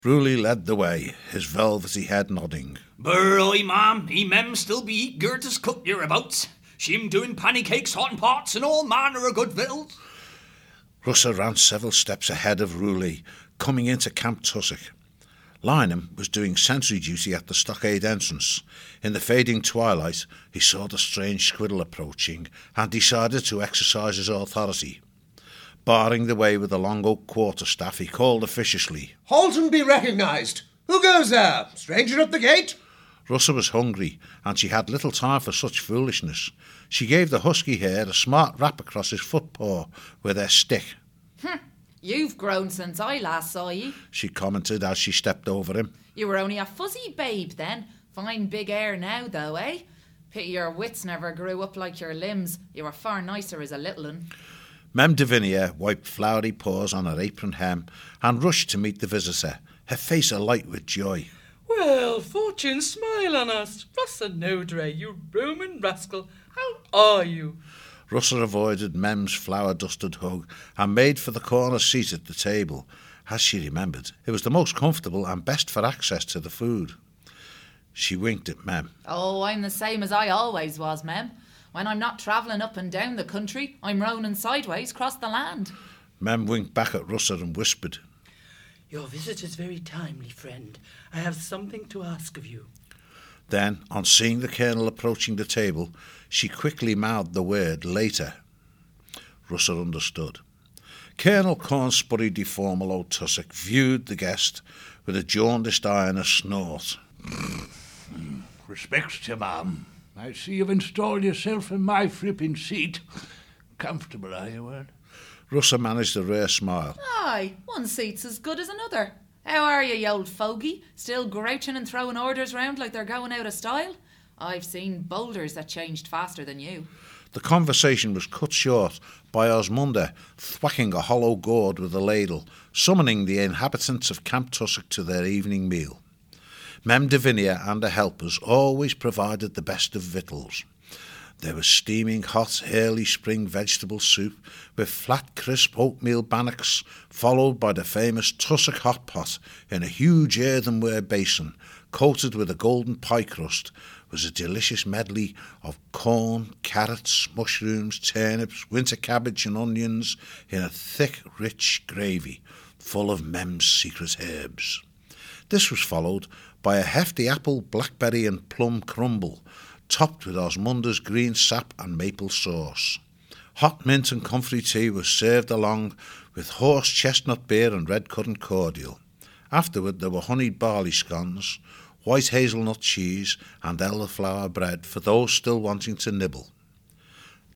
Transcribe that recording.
Bruley led the way, his velvety head nodding. Burroy, ma'am, he mem still be eager to cook hereabouts. She'm doing pancakes, hot and pots, and all manner of good victuals. Russa ran several steps ahead of Ruley, coming into Camp Tussock. Lynham was doing sentry duty at the stockade entrance. In the fading twilight, he saw the strange squirrel approaching and decided to exercise his authority. Barring the way with a long oak quarterstaff, he called officiously, "Halt and be recognised! Who goes there? Stranger at the gate?" Russa was hungry, and she had little time for such foolishness. She gave the husky hare a smart rap across his footpaw with her stick. You've grown since I last saw ye, she commented as she stepped over him. You were only a fuzzy babe then. Fine big air now, though, eh? Pity your wits never grew up like your limbs. You were far nicer as a little un. Mem Davinia wiped floury paws on her apron hem and rushed to meet the visitor, her face alight with joy. Well, fortune smile on us. Russa Nodre, you Roman rascal. How are you? Russa avoided Mem's flour-dusted hug and made for the corner seat at the table. As she remembered, it was the most comfortable and best for access to the food. She winked at Mem. Oh, I'm the same as I always was, Mem. When I'm not travelling up and down the country, I'm roaning sideways across the land. Mem winked back at Russa and whispered, Your visit is very timely, friend. I have something to ask of you. Then, on seeing the Colonel approaching the table, she quickly mouthed the word later. Russa understood. Colonel Cornspurry de Formal O'Tussock viewed the guest with a jaundiced eye and a snort. Respects to ma'am. I see you've installed yourself in my flipping seat. Comfortable, are you, Ed? Russa managed a rare smile. Aye, one seat's as good as another. How are you, old fogey? Still grouching and throwing orders round like they're going out of style? I've seen boulders that changed faster than you. The conversation was cut short by Osmunda thwacking a hollow gourd with a ladle, summoning the inhabitants of Camp Tussock to their evening meal. Mem Davinia and her helpers always provided the best of victuals. There was steaming hot early spring vegetable soup with flat crisp oatmeal bannocks, followed by the famous Tussock hot pot in a huge earthenware basin coated with a golden pie crust. Was a delicious medley of corn, carrots, mushrooms, turnips, winter cabbage and onions in a thick, rich gravy full of Mem's secret herbs. This was followed by a hefty apple, blackberry and plum crumble, topped with Osmunda's green sap and maple sauce. Hot mint and comfrey tea was served along with horse chestnut beer and red currant cordial. Afterward there were honeyed barley scones, white hazelnut cheese and elderflower bread for those still wanting to nibble.